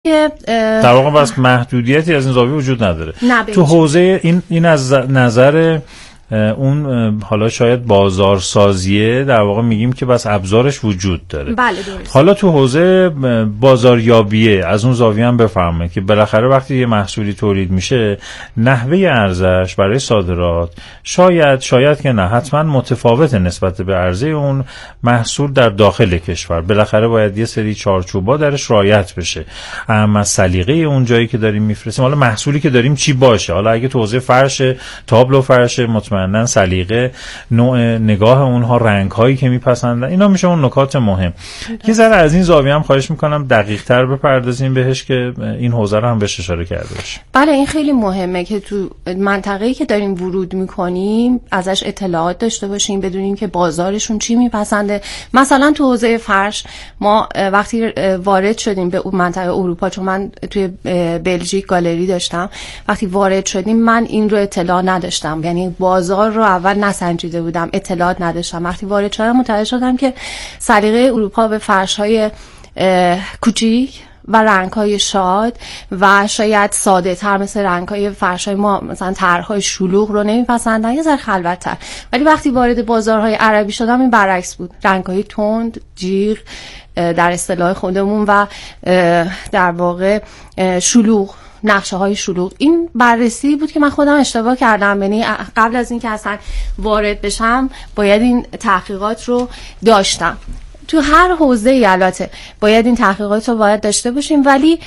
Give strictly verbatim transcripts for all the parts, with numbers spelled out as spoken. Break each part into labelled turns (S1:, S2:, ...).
S1: که
S2: در واقع بس محدودیتی از این زاویه وجود نداره. تو حوزه این این از نظر اون حالا شاید بازارسازیه در واقع میگیم که بس ابزارش وجود داره.
S1: بله درست.
S2: حالا تو حوزه بازاریابیه از اون زاویه هم بفرمایید که بالاخره وقتی یه محصولی تولید میشه نحوه ارزش برای صادرات شاید شاید که نه حتما متفاوت نسبت به عرضه اون محصول در داخل کشور. بالاخره باید یه سری چارچوبا درش رعایت بشه. اما سلیقه اون جایی که داریم میفرستیم، حالا محصولی که داریم چی باشه، حالا اگه تو حوزه فرش تابلو فرش مطمئن مندن سلیقه، نوع نگاه اونها، رنگ هایی که میپسندن، اینا میشه اون نکات مهم. یه ذره از این زاویه هم خواهش میکنم دقیق تر بپردازیم بهش که این حوزه رو هم بهش اشاره کرده باشیم.
S1: بله این خیلی مهمه که تو منطقه‌ای که داریم ورود میکنیم ازش اطلاعات داشته باشیم، بدونیم که بازارشون چی میپسنده. مثلا تو حوزه فرش ما وقتی وارد شدیم به اون منطقه اروپا، چون من توی بلژیک گالری داشتم، وقتی وارد شدیم من این رو اطلاع نداشتم، یعنی بازار رو اول نسنجیده بودم، اطلاعات نداشتم. وقتی وارد شدم متوجه شدم که سلیقه اروپا به فرش‌های کوچیک و رنگ‌های شاد و شاید ساده تر مثل رنگ‌های فرش‌های ما مثلا طرح‌های شلوغ رو نمی‌پسندن، یه ذره خلوت‌تر. ولی وقتی وارد بازارهای عربی شدم این برعکس بود، رنگ‌های تند، جیغ در اصطلاح خودمون و در واقع شلوغ، نقشه های شلوغ. این بررسی بود که من خودم اشتباه کردم، یعنی قبل از این که اصلا وارد بشم باید این تحقیقات رو داشتم. تو هر حوزه‌ای البته باید این تحقیقات رو باید داشته باشیم، ولی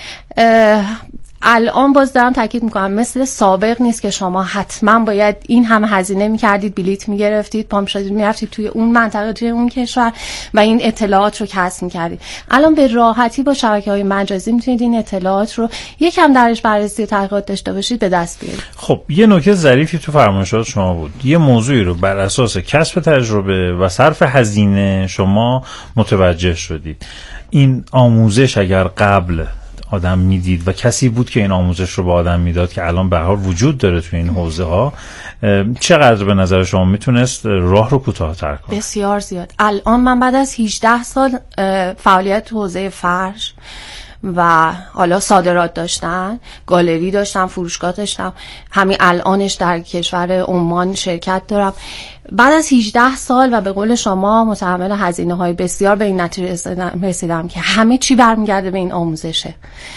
S1: الان باز دارم تاکید میکنم مثل سابق نیست که شما حتما باید این همه هزینه میکردید، بلیت میگرفتید، پام شدید میرفتید توی اون منطقه توی اون کشور و این اطلاعات رو کسب میکردید. الان به راحتی با شبکه‌های مجازی میتونید این اطلاعات رو یکم درش بررسی و تحقیقات داشته باشید به دست بیارید.
S2: خب یه نکته ظریفی تو فرمایشات شما بود، یه موضوعی رو بر اساس کسب تجربه و صرف هزینه شما متوجه شدید. این آموزش اگر قبل آدم میدید و کسی بود که این آموزش رو به آدم میداد که الان به هر حال وجود داره تو این حوزه ها، چقدر به نظر شما میتونست راه رو کوتاه‌تر کنه؟
S1: بسیار زیاد. الان من بعد از هجده سال فعالیت تو حوزه فرش و حالا صادرات داشتن، گالری داشتم، فروشگاه داشتم، همین الانش در کشور عمان شرکت دارم. بعد از هجده سال و به قول شما متحمل هزینه‌های بسیار به این نتیجه رسیدم که همه چی برمیگرده به این آموزشه.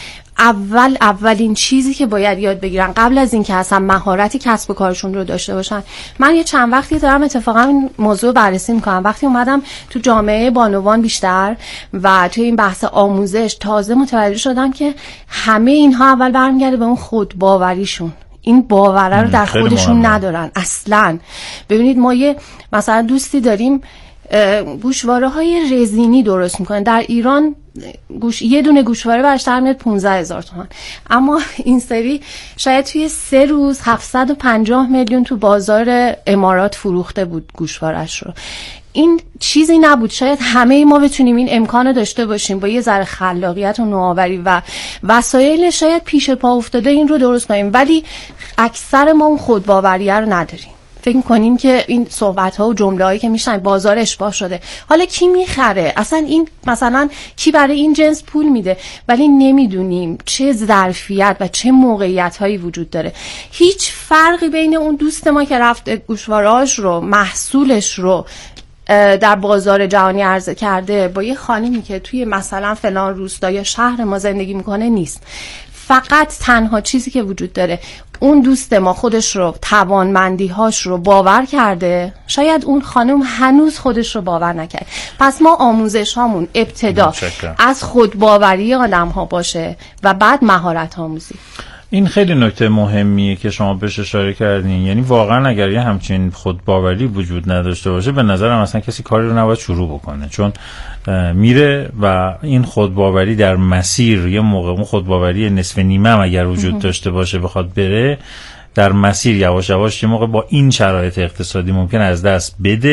S1: اول اولین چیزی که باید یاد بگیرن قبل از اینکه اصلا مهارتی کسب و کارشون رو داشته باشن. من یه چند وقتی دارم اتفاقا این موضوع بررسی میکنم. وقتی اومدم تو جامعه بانوان بیشتر و توی این بحث آموزش تازه متوجه شدم که همه اینها اول برمیگرده به اون خودباوریشون. این باوره رو در خودشون مهمه. ندارن اصلا. ببینید ما یه مثلا دوستی داریم گوشواره های رزینی درست میکنن در ایران، گوش یه دونه گوشواره برش در میاد پانزده هزار تومان، اما این سری شاید توی سه روز هفتصد و پنجاه میلیون تو بازار امارات فروخته بود گوشوارش رو. این چیزی نبود. شاید همه ما بتونیم این امکانو داشته باشیم با یه ذره خلاقیت و نوآوری و وسایل شاید پیش پا افتاده این رو درست کنیم، ولی اکثر ما اون خودباوریه رو نداریم. فکر کنیم که این صحبت ها و جمله هایی که میشن بازار اشباع شده، حالا کی میخره اصلا، این مثلا کی برای این جنس پول میده، ولی نمیدونیم چه ظرفیت و چه موقعیت هایی وجود داره. هیچ فرقی بین اون دوست ما که رفت گوشواراش رو محصولش رو در بازار جهانی عرضه کرده با یه خانمی که توی مثلا فلان روستا یا شهر ما زندگی میکنه نیست. فقط تنها چیزی که وجود داره اون دوست ما خودش رو، توانمندی‌هاش رو باور کرده، شاید اون خانم هنوز خودش رو باور نکرده. پس ما آموزش هامون ابتدا از خودباوری آدم ها باشه و بعد مهارت آموزی.
S2: این خیلی نکته مهمیه که شما بهش اشاره کردین. یعنی واقعا اگر یه همچین خودباوری وجود نداشته باشه به نظرم اصلا کسی کاری رو نباید شروع بکنه، چون میره و این خودباوری در مسیر یه موقع اون خودباوری نصف نیمه هم اگر وجود داشته باشه بخواد بره در مسیر یواش یواش یه موقع با این شرایط اقتصادی ممکن از دست بده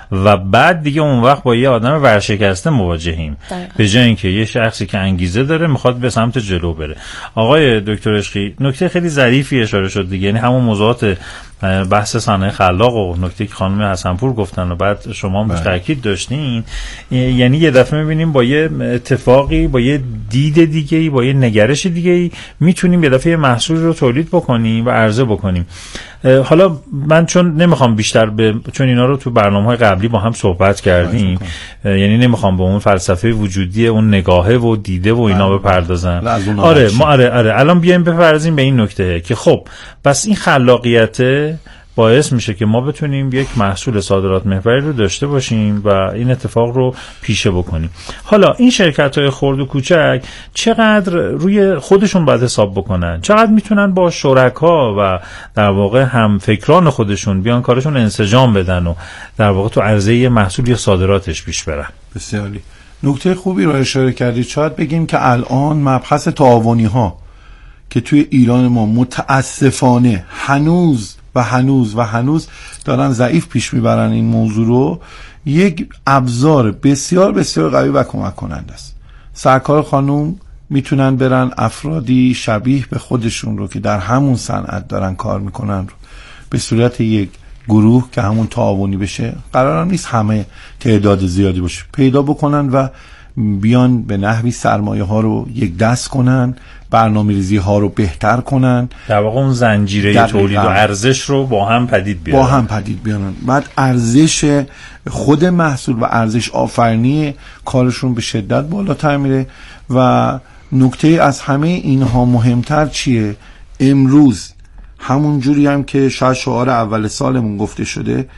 S2: و بعد دیگه اون وقت با یه آدم ورشکسته مواجهیم، به جای اینکه یه شخصی که انگیزه داره میخواد به سمت جلو بره. آقای دکتر عشقی نکته خیلی ظریفی اشاره شد دیگه، یعنی همون موضوعات بحث صنایع خلاق و نکته که خانم حسنپور گفتن و بعد شما هم تاکید داشتین، یعنی یه دفعه میبینیم با یه اتفاقی، با یه دید دیگه‌ای، با یه نگرش دیگه‌ای میتونیم یه دفعه محصول رو تولید بکنیم و عرضه بکنیم. حالا من چون نمیخوام بیشتر به چون اینا رو تو برنامه‌های قبلی با هم صحبت کردیم، یعنی نمیخوام به اون فلسفه وجودی اون نگاهه و دیده و اینا بپردازم. آره ما آره آره الان بیایم بپردازیم به این نکته که خب پس این خلاقیت باعث میشه که ما بتونیم یک محصول صادرات محوری رو داشته باشیم و این اتفاق رو پیشه بکنیم. حالا این شرکت‌های خرد و کوچک چقدر روی خودشون باید حساب بکنن، چقدر میتونن با شرکا و در واقع هم فکران خودشون بیان کارشون انسجام بدن و در واقع تو عرضه محصول یا صادراتش پیش برن.
S3: بسیاری نکته خوبی رو اشاره کردید. شاید بگیم که الان مبحث تعاونی ها که توی ایران ما متاسفانه هنوز و هنوز و هنوز دارن ضعیف پیش میبرن این موضوع رو، یک ابزار بسیار بسیار قوی و کمک کننده است. سرکار خانوم میتونن برن افرادی شبیه به خودشون رو که در همون صنعت دارن کار میکنن رو به صورت یک گروه که همون تعاونی بشه، قرار نیست همه تعداد زیادی باشه، پیدا بکنن و بیان به نحوی سرمایه ها رو یک دست کنن، برنامه‌ریزی ها رو بهتر کنن،
S2: در واقع اون زنجیره تولید و ارزش رو با هم پدید بیارن
S3: با هم پدید بیارن بعد ارزش خود محصول و ارزش آفرینی کارشون به شدت بالاتر میره. و نکته از همه اینها مهمتر چیه؟ امروز همون جوری هم که شاید شعار اول سالمون گفته شده،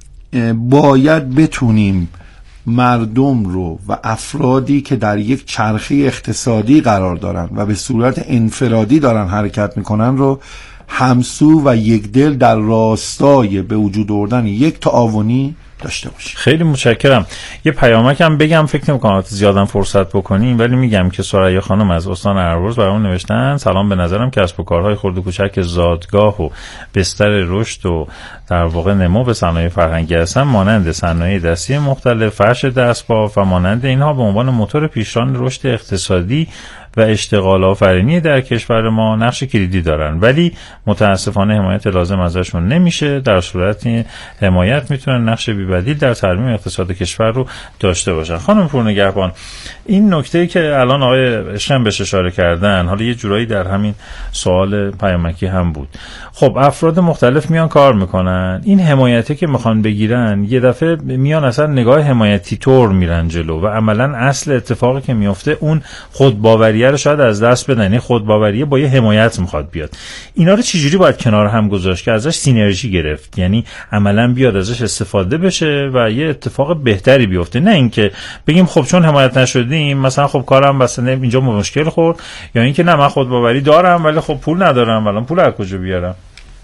S3: باید بتونیم مردم رو و افرادی که در یک چرخه اقتصادی قرار دارن و به صورت انفرادی دارن حرکت میکنن رو همسو و یک دل در راستای به وجود آوردن یک تعاونی داشته باشیم.
S2: خیلی متشکرم. یه پیامکم بگم، فکر نمی‌کنم زیادم فرصت بکنیم، ولی میگم که ثریا خانم از استان اهواز برامون نوشتن سلام، به نظرم کسب و کارهای خرد و کوچک زادگاه و بستر رشد و در واقع نمو به صنایع فرهنگی هستن، مانند صنایع دستی مختلف، فرش دستباف و مانند اینها به عنوان موتور پیشران رشد اقتصادی و اشتغال آفرینی در کشور ما نقش کلیدی دارن، ولی متاسفانه حمایت لازم ازشون نمیشه. در صورت حمایت میتونن نقش بی‌بدیل در ترمیم اقتصاد کشور رو داشته باشن. خانم پورنگهبان، این نکته‌ای که الان آقای اشم بهش اشاره کردن، حالا یه جورایی در همین سوال پیامکی هم بود. خب افراد مختلف میان کار میکنن، این حمایتی که میخوان بگیرن یه دفعه میان اصلا نگاه حمایتی طور میرن جلو و عملا اصل اتفاقی که میفته اون خودباوری رو شاید از دست بدن. این خودباوری با یه حمایت میخواد بیاد. اینا رو چجوری باید کنار هم گذاشت که ازش سینرژی گرفت، یعنی عملا بیاد ازش استفاده بشه و یه اتفاق بهتری بیفته، نه اینکه بگیم خب چون حمایت نشدیم مثلا خب کارم مثلا اینجا مشکل خورد، یا اینکه نه من خودباوری دارم ولی خب پول ندارم، الان پول از کجا بیارم؟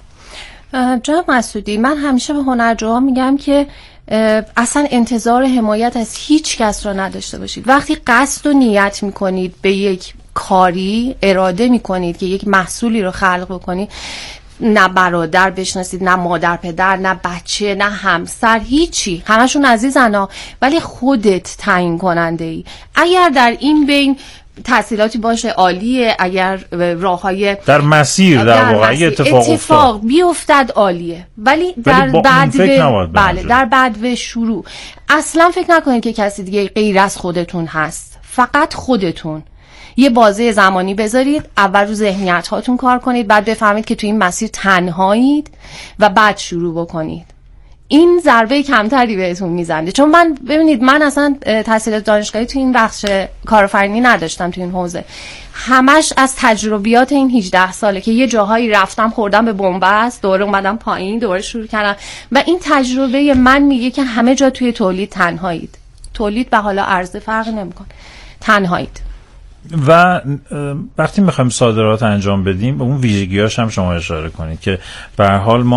S1: جناب مسعودی، من همیشه به هنرجوها میگم که اصلا انتظار حمایت از هیچ کس را نداشته باشید. وقتی قصد و نیت میکنید به یک کاری، اراده میکنید که یک محصولی رو خلق بکنید، نه برادر بشناسید، نه مادر پدر، نه بچه، نه همسر، هیچی، همشون عزیزن، ولی خودت تعیین کننده ای. اگر در این بین تحصیلاتی باشه عالیه، اگر راههای
S2: در مسیر در واقع اتفاق,
S1: اتفاق بیفتد عالیه، ولی در بعد و بله در بعد و شروع اصلا فکر نکنید که کسی دیگه غیر از خودتون هست، فقط خودتون. یه بازه زمانی بذارید، اول رو ذهنیت هاتون کار کنید، بعد بفهمید که تو این مسیر تنهایید و بعد شروع بکنید. این ضربه کمتری بهتون میزنه. چون من ببینید من اصلا تحصیلات دانشگاهی تو این بخش کارآفرینی نداشتم، تو این حوزه همش از تجربیات این هجده ساله که یه جاهایی رفتم خوردم به بنبست، دوره اومدم پایین، دوره شروع کردم و این تجربه من میگه که همه جا توی تولید تنهایید. تولید و حالا عرضه فرق نمیکنه، تنهایید.
S2: و وقتی میخوایم صادرات انجام بدیم به اون ویژگی‌هاش هم شما اشاره کنید که به هر حال ما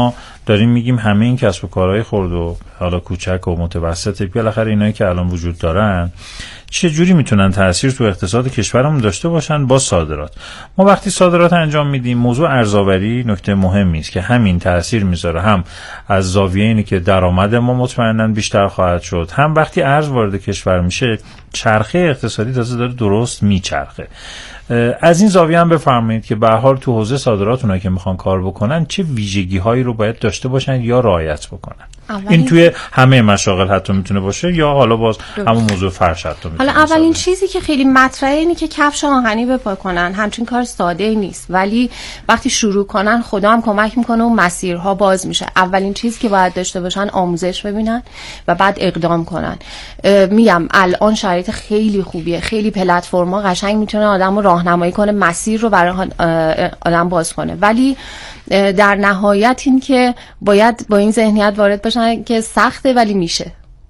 S2: داریم میگیم همه این کسب و کارهای خرد و حالا کوچک و متوسط، بالاخره اینایی که الان وجود دارن چه جوری میتونن تأثیر تو اقتصاد کشورمون داشته باشن با صادرات. ما وقتی صادرات انجام میدیم، موضوع ارزآوری نکته مهمی است که همین تأثیر میذاره، هم از زاویه اینی که درآمد ما مطمئنا بیشتر خواهد شد، هم وقتی ارز وارد کشور میشه چرخه اقتصادی تازه داره درست میچرخه. از این زاویه هم بفرمایید که به هر حال تو حوزه صادرات اونایی که میخوان کار بکنن چه ویژگی هایی رو باید داشته باشن یا رعایت بکنن. این توی همه مشاغل حتی میتونه باشه یا حالا باز همون موضوع فرش حتی میتونه.
S1: حالا اولین چیزی که خیلی مطرحه اینه که کفش آهنی بپا کنن. همچین کار ساده ای نیست، ولی وقتی شروع کنن خدا هم کمک میکنه و مسیرها باز میشه. اولین چیزی که باید داشته باشن آموزش ببینن و بعد اقدام کنن. میگم الان شرایط خیلی خوبیه، خیلی پلتفرما قشنگ میتونه آدمو راهنمایی کنه، مسیر رو برای آدم باز کنه، ولی در نهایت این که باید با این ذهنیت وارد بشن که سخته ولی میشه.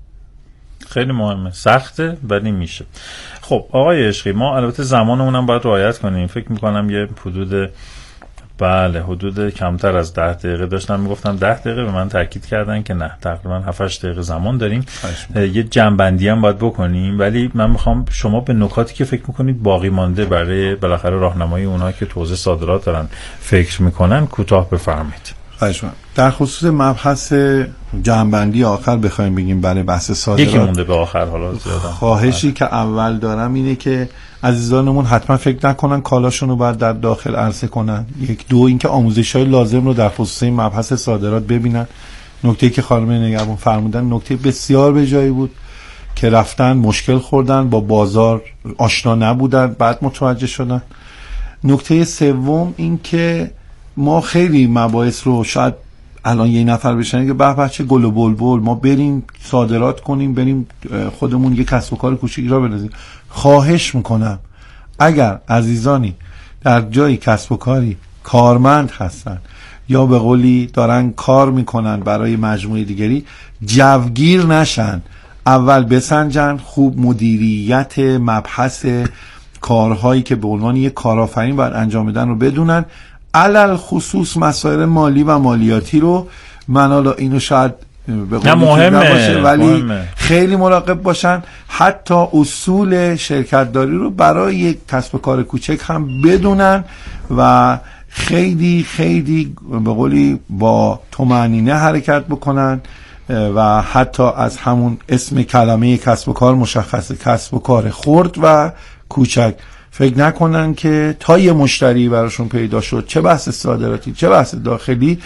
S2: خیلی مهمه، سخته ولی میشه. خب آقای عشقی، ما البته زمانمون هم باید رعایت کنیم. فکر میکنم یه حدود بله حدود کمتر از ده دقیقه داشتم میگفتم ده دقیقه، به من تاکید کردن که نه، تقریبا هفت هشت دقیقه زمان داریم. یه جنبندی هم باید بکنیم، ولی من میخوام شما به نکاتی که فکر میکنید باقی مانده برای بالاخره راهنمایی اونها که تو حوزه صادرات دارن فکر میکنن کوتاه بفرمایید.
S3: در خصوص مبحث جنبندی آخر بخوایم بگیم برای بحث صادرات،
S2: یکی مونده به آخر. حالا زیادم
S3: خواهشی که اول دارم اینه که عزیزانمون حتما فکر نکنن کالاشون رو باید در داخل عرضه کنن. یک دو اینکه آموزش‌های لازم رو در خصوص این مبحث صادرات ببینن. نکته‌ای که خانم نگهبان فرمودن نکته بسیار به جایی بود که رفتن مشکل خوردن، با بازار آشنا نبودن، بعد متوجه شدن. نکته سوم این که ما خیلی مباحث رو شاید الان یه نفر بشنه که به به چه گل و بلبل، ما بریم صادرات کنیم، بریم خودمون یک کسب و کار کوچیکی را بندازیم. خواهش میکنم اگر عزیزانی در جایی کسب و کاری کارمند هستن یا به قولی دارن کار میکنن برای مجموعه دیگری، جوگیر نشن، اول بسنجن خوب مدیریت مبحث کارهایی که به عنوان یک کارآفرین باید انجام بدن رو بدونن. علل خصوص مسائل مالی و مالیاتی رو، من حالا اینو شاید به قول
S2: مهمه
S3: باشه ولی
S2: مهمه.
S3: خیلی مراقب باشن. حتی اصول شرکت داری رو برای یک کسب و کار کوچک هم بدونن و خیلی خیلی به قولی با طمأنینه حرکت بکنن و حتی از همون اسم کلمه کسب و کار مشخصه، کسب و کار خرد و کوچک. فکر نکنن که تا یه مشتری براشون پیدا شد، چه بحث صادراتی چه بحث داخلی،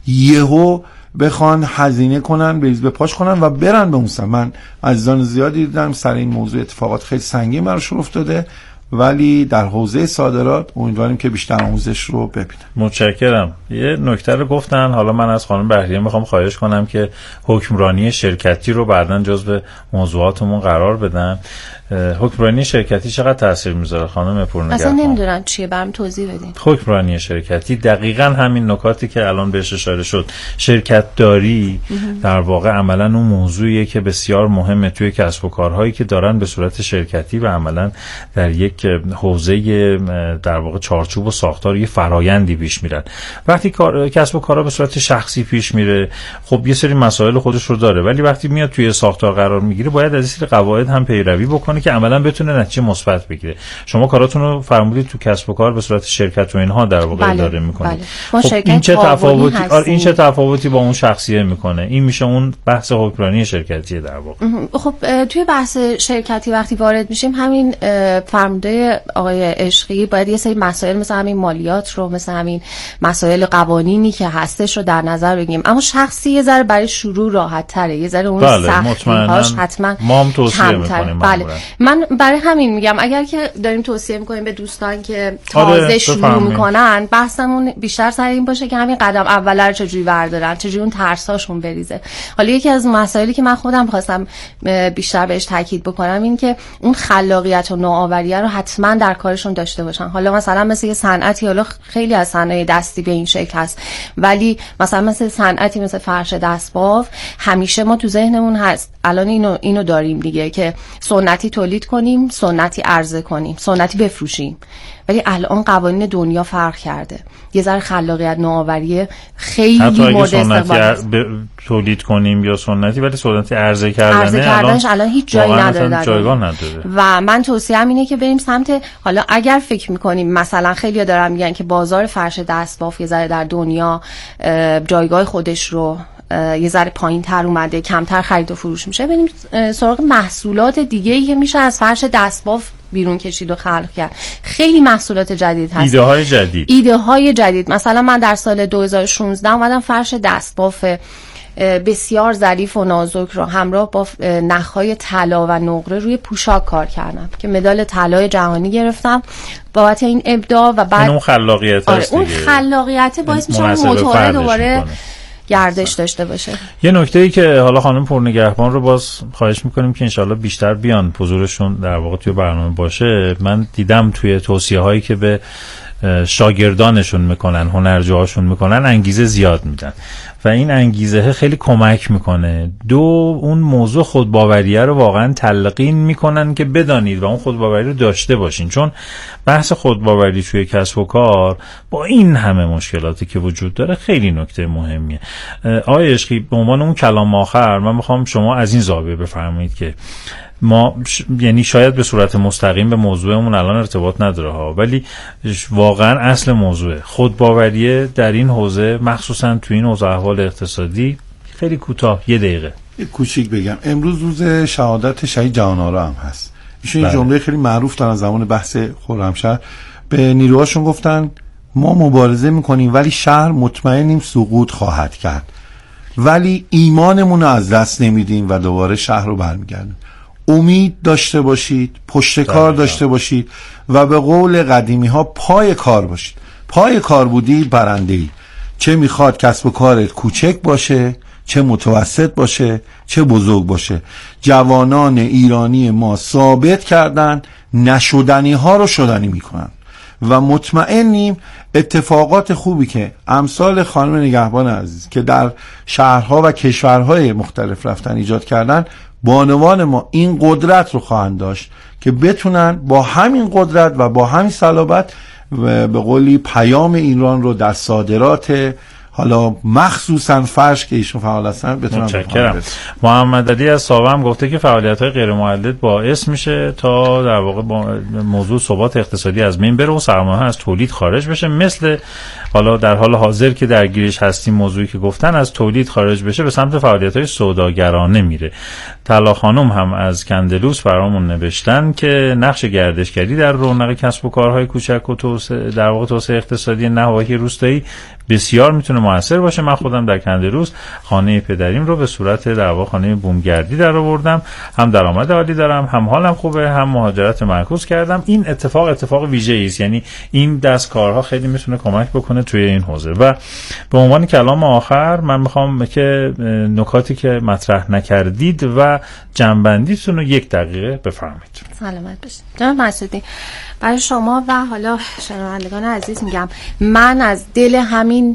S3: یهو بخوان هزینه کنن، بریز به پاش کنن و برن به اون سمت. من عزیزان زیادی دیدم سر این موضوع اتفاقات خیلی سنگین براشون افتاده، ولی در حوزه صادرات امیدواریم که بیشتر آموزش رو ببینن.
S2: متشکرم. یه نکته رو گفتن، حالا من از خانم بهریه میخوام خواهش کنم که حکمرانی شرکتی رو بعداً جزو موضوعاتمون قرار بدن. حکمرانی شرکتی چقدر تاثیر میذاره خانم پورنگرخان؟
S1: اصلا نمیدونم چیه، برام توضیح بدین.
S2: حکمرانی شرکتی دقیقاً همین نکاتی که الان بهش اشاره شد، شرکت داری در واقع عملاً اون موضوعیه که بسیار مهمه توی کسب و کارهایی که دارن به صورت شرکتی و عملاً در یک حوزه در واقع چارچوب و ساختار یه فرایندی پیش میرن. وقتی کار کسب و کارها به صورت شخصی پیش میره، خب یه سری مسائل خودش رو داره، ولی وقتی میاد توی ساختار قرار میگیره باید از این سری قواعد هم پیروی بکنه که عملاً بتونه نتیجه مثبت بگیره. شما کاراتون رو فرمودید تو کسب و کار به صورت شرکت و اینها در واقع
S1: بله،
S2: اداره میکنید.
S1: بله.
S2: خب این چه تفاوتی آره این چه تفاوتی با اون شخصیه میکنه؟ این میشه اون بحث حکمرانی شرکتی در واقع.
S1: خب توی بحث شرکتی وقتی وارد میشیم، همین فرموده آقای عشقی باید یه سری مسائل مثل همین مالیات رو، مثل همین مسائل قوانینی که هستش رو در نظر بگیریم. اما شخصی یه ذره برای شروع راحت تره، یه ذره اون
S2: بله،
S1: سختی‌هاش حتما
S2: ما هم توصیه میکنیم.
S1: بله. من برای همین میگم اگر که داریم توصیه میکنیم به دوستان که تازه
S2: آره،
S1: شروع میکنن، بحثمون بیشتر سر این باشه که همین قدم اول رو چجوری بردارن، چجوری اون ترساشون بریزه. حالا یکی از مسائلی که من خودم خواستم بیشتر بهش تاکید بکنم این که اون خلاقیت و نوآوری رو حتما در کارشون داشته باشن. حالا مثلا مثل یه صنعتی، حالا خیلی از صنایع دستی به این شکل هست، ولی مثلا مثل صنعتی مثل فرش دستباف همیشه ما تو ذهنمون هست الان اینو اینو داریم دیگه که سنتی تولید کنیم، سنتی عرضه کنیم، سنتی بفروشیم. ولی الان قوانین دنیا فرق کرده. یه ذره خلاقیت، نوآوری خیلی مورد استقبال
S2: ب... تولید کنیم یا سنتی، ولی سنتی عرضه کردن
S1: عرضه کردنش الان, الان هیچ جایی نداره،
S2: جایگاه نداره.
S1: و من توصیه‌ام اینه که بریم سمت، حالا اگر فکر می‌کنیم مثلا خیلی‌ها دارن میگن که بازار فرش دستباف یه ذره در دنیا جایگاه خودش رو یه ذره پایین تر اومده، کمتر خرید و فروش میشه، بریم سراغ محصولات دیگه‌ای که میشه از فرش دستباف بیرون کشید و خلق کرد. خیلی محصولات جدید هست، ایده
S2: های جدید
S1: ایده های جدید. مثلا من در سال دو هزار و شانزده اومدم فرش دستباف بسیار ظریف و نازک رو همراه با نخهای طلا و نقره روی پوشاک کار کردم که مدال طلای جهانی گرفتم بابت این ابداع. و بعد
S2: اون خلاقیت
S1: آره اون خلاقیت باعث میشه موتور دوباره گردش داشته باشه.
S2: یه نکته‌ای که حالا خانم پورنگهبان رو باز خواهش میکنیم که انشالله بیشتر بیان، حضورشون در واقع توی برنامه باشه. من دیدم توی توصیه‌هایی که به شاگردانشون میکنن، هنرجوهاشون میکنن، انگیزه زیاد میدن و این انگیزه خیلی کمک میکنه. دو، اون موضوع خودباوریه رو واقعا تلقین میکنن که بدانید و اون خودباوری رو داشته باشین، چون بحث خودباوری توی کسب و کار با این همه مشکلاتی که وجود داره خیلی نکته مهمیه. آقای عشقی، به عنوان اون کلام آخر من میخوام شما از این زاویه بفرمایید که ما ش... یعنی شاید به صورت مستقیم به موضوعمون الان ارتباط نداره ها، ولی واقعا اصل موضوع خودباوریه در این حوزه، مخصوصا تو این حوزه احوال اقتصادی. خیلی کوتاه یه دقیقه
S3: یه کوچیک بگم. امروز روز شهادت شهید جهان‌آرا هم هست. ایشون این جمله خیلی معروف دارن زمان بحث خرمشهر، به نیروهاشون گفتن ما مبارزه میکنیم ولی شهر مطمئنیم سقوط خواهد کرد، ولی ایمانمون رو از دست نمیدیم و دوباره شهر رو برمیگردیم. امید داشته باشید، پشت کار داشته باشید و به قول قدیمی ها پای کار باشید. پای کار بودی برنده ای. چه میخواد کسب و کارت کوچک باشه، چه متوسط باشه، چه بزرگ باشه. جوانان ایرانی ما ثابت کردن نشدنی ها رو شدنی میکنن و مطمئنیم اتفاقات خوبی که امثال خانم نگهبان عزیز که در شهرها و کشورهای مختلف رفتن ایجاد کردن، بانوان ما این قدرت رو خواهند داشت که بتونن با همین قدرت و با همین صلابت و به قولی پیام ایران رو در صادرات، حالا مخصوصا فرش که ایشون فعال هستن، بتونن.
S2: متشکرم. محمد علی از ساوه هم گفته که فعالیت‌های غیر مولد باعث میشه تا در واقع با موضوع ثبات اقتصادی از بین بره و سرمایه از تولید خارج بشه، مثل حالا در حال حاضر که درگیرش هستیم موضوعی که گفتن از تولید خارج بشه به سمت فعالیت‌های سوداگرانه میره. طلا خانم هم از کندلوس برامون نوشتن که نقش گردشگری در رونق کسب و کارهای کوچک و توسعه در واقع توسعه اقتصادی نواحی روستایی بسیار میتونه موثر باشه. من خودم در کندلوس خانه پدریم رو به صورت در واقع خانه بومگردی در آوردم، هم درآمد عالی دارم، هم حالم خوبه، هم مهاجرت معکوس کردم. این اتفاق اتفاق ویژه‌ای است، یعنی این دستکارها خیلی میتونه کمک بکنه توی این حوزه. و به عنوان کلام آخر من میخوام که نکاتی که مطرح نکردید و جنبندیتون رو یک دقیقه بفرمایید.
S1: سلامت باشید جناب مسعودی. برای شما و حالا شنوندگان عزیز میگم، من از دل همین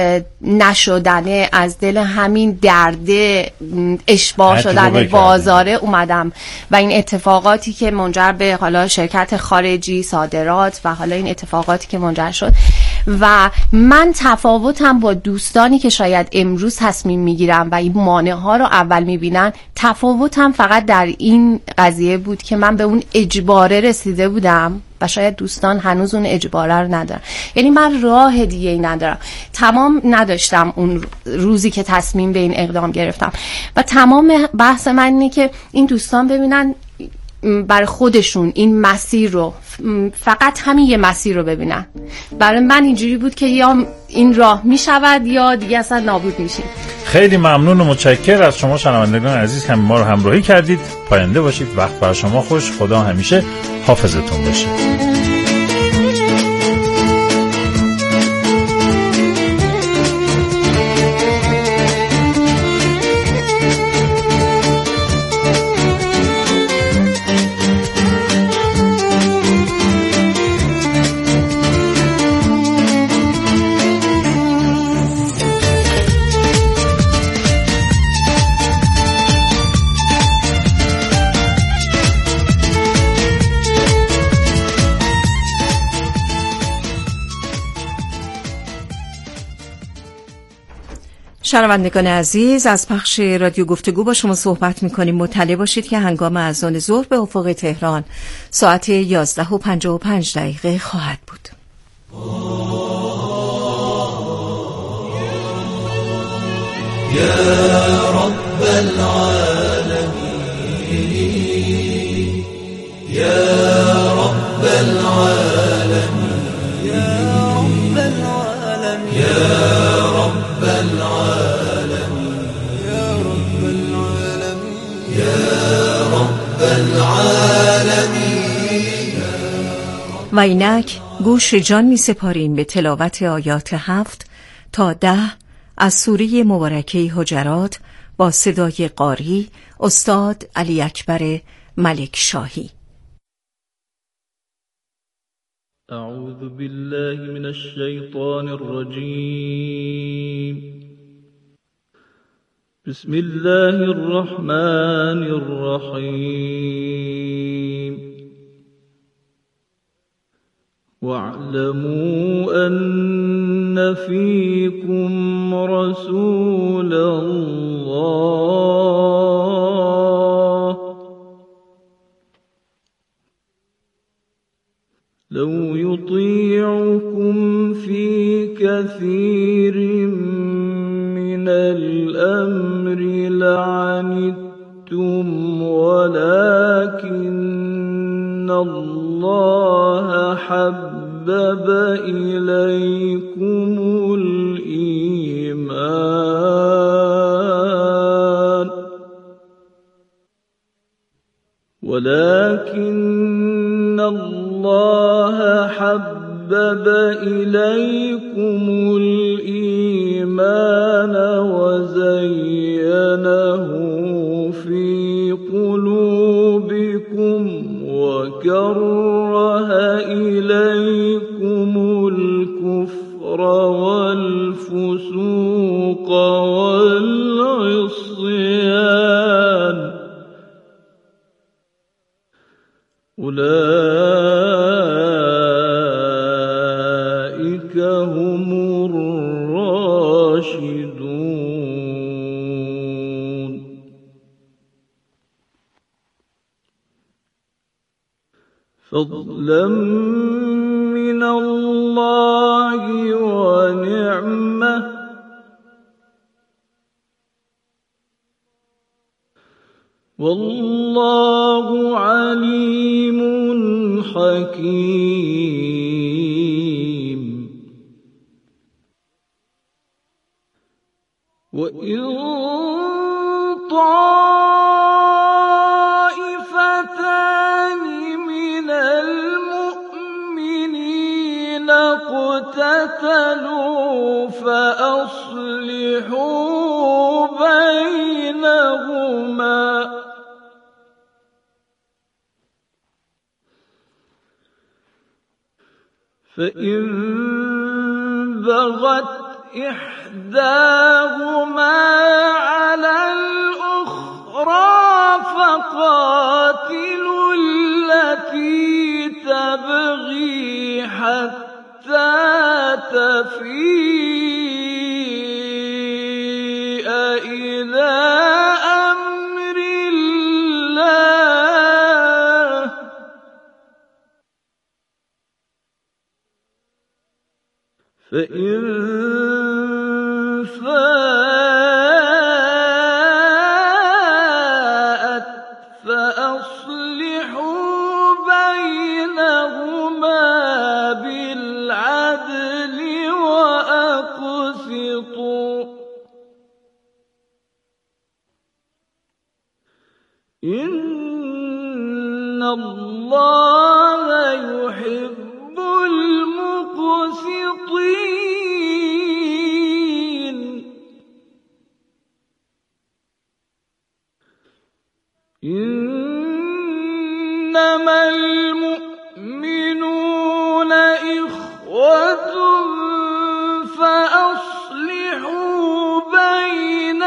S1: نشدنه، از دل همین درده اشباع شدن بازاره اومدم و این اتفاقاتی که منجر به حالا شرکت خارجی، صادرات و حالا این اتفاقاتی که منجر شد، و من تفاوتم با دوستانی که شاید امروز تصمیم میگیرم و این مانع ها رو اول میبینن، تفاوتم فقط در این قضیه بود که من به اون اجباره رسیده بودم و شاید دوستان هنوز اون اجباره رو ندارن. یعنی من راه دیگه ای ندارم، تمام نداشتم اون روزی که تصمیم به این اقدام گرفتم. و تمام بحث من اینه که این دوستان ببینن برای خودشون این مسیر رو، فقط همین یه مسیر رو ببینن. برای من اینجوری بود که یا این راه میشود یا دیگه اصلا نابود میشیم.
S2: خیلی ممنون و متشکر از شما شنوندگان عزیز که ما رو همراهی کردید. پاینده باشید، وقت بر شما خوش، خدا همیشه حافظتون باشه.
S4: شنوندگان عزیز، از پخش رادیو گفتگو با شما صحبت می‌کنیم. مطلع باشید که هنگام اذان ظهر به افق تهران ساعت یازده و پنجاه و پنج دقیقه خواهد بود.
S5: یا رب العالمین، یا رب العالمین، یا رب العالمین، یا رب العالمین.
S4: و اینک گوش جان می سپاریم به تلاوت آیات هفت تا ده از سوره مبارکه حجرات با صدای قاری استاد علی اکبر ملک شاهی.
S6: اعوذ بالله من الشیطان الرجیم. بسم الله الرحمن الرحیم. واعلموا أن فيكم رسول الله لو يطيعكم في كثير من الأمر لعنتم ولكن الله حبب إليكم الإيمان ولكن الله حبب إليكم الإيمان وزينه في قلوبكم وكره إليكم الكفر والفسوق والعصيان أولئك هم الراشدون. فضلا من الله ونعمة والله عليم حكيم. وإن طائفتان من المؤمنين اقتتلوا فأصلحوا بينهما فإن بغت إحداهما على الأخرى فقاتلوا التي تبغي حتى تفيء إلى أمر الله فإن فاءت فأصلحوا بينهما بالعدل وأقسطوا إن الله يحب المقسطين. إنما المؤمنون إخوة فأصلحوا بين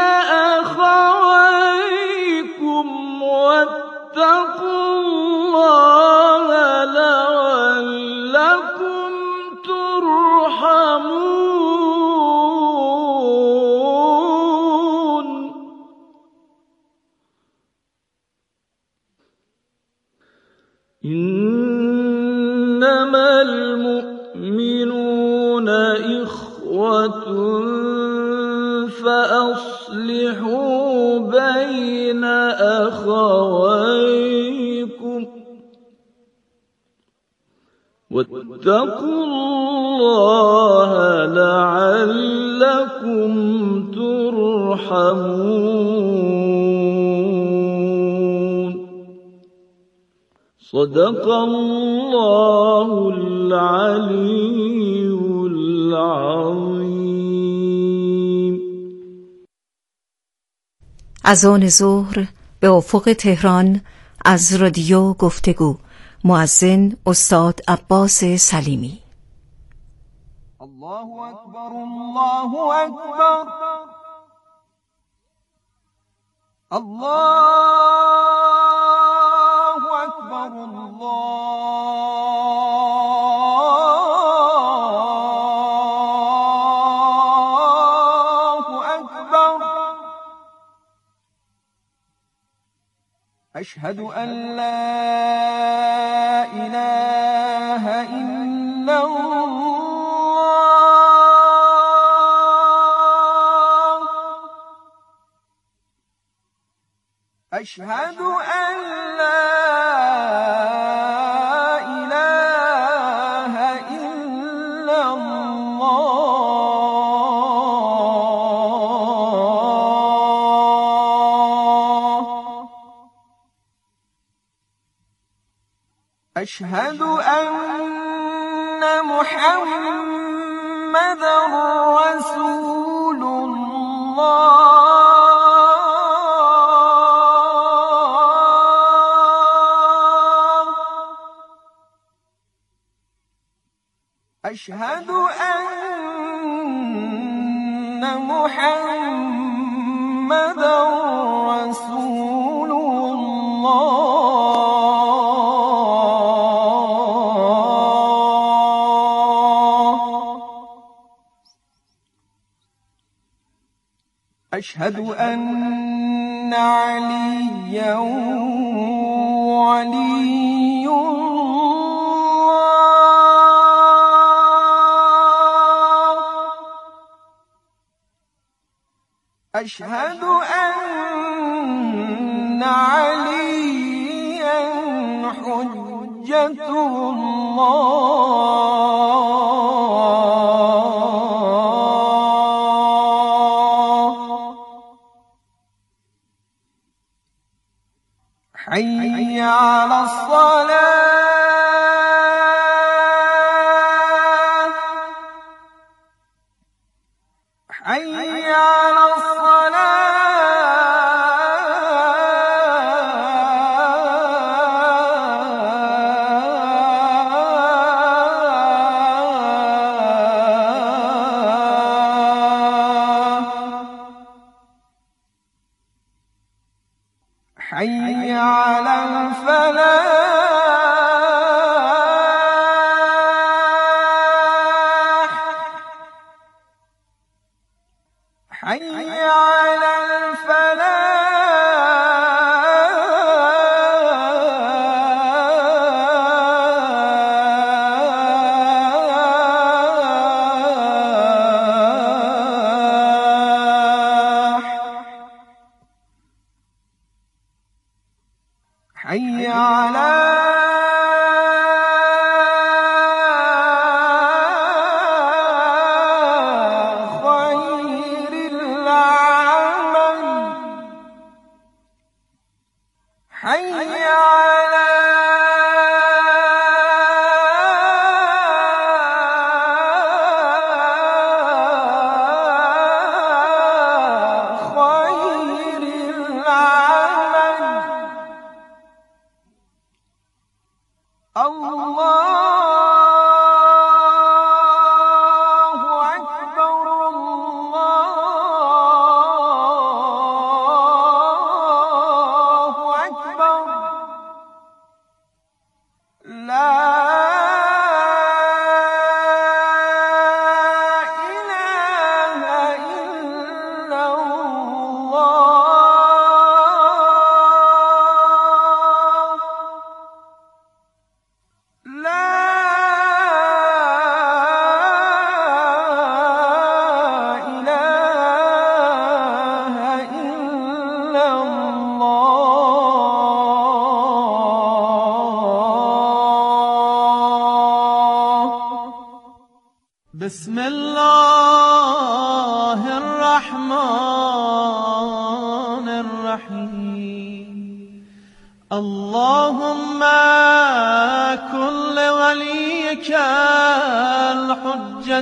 S6: أخويكم واتقوا الله المؤمنون إخوة فأصلحوا بين أخويكم واتقوا الله لعلكم ترحمون. صدق الله العلي العظيم.
S4: اذان ظهر به افق تهران از رادیو گفتگو. مؤذن استاد عباس سلیمی.
S7: الله اکبر الله اکبر الله اکبر الله اکبر. اشهد ان لا اله الا الله. اشهد ان لا اله الا الله. اشهد ان محمدا رسول الله. اشهد ان محمدا رسول الله. اشهد ان عليا ولي الله. اشهد ان عليا حجة الله. حي على الصلاة. حي على حي على الفلاح. حي على الفلاح. حي على خير العمل. حي على خير العمل. بسم الله الرحمن الرحیم اللهم كن لوليك الحجة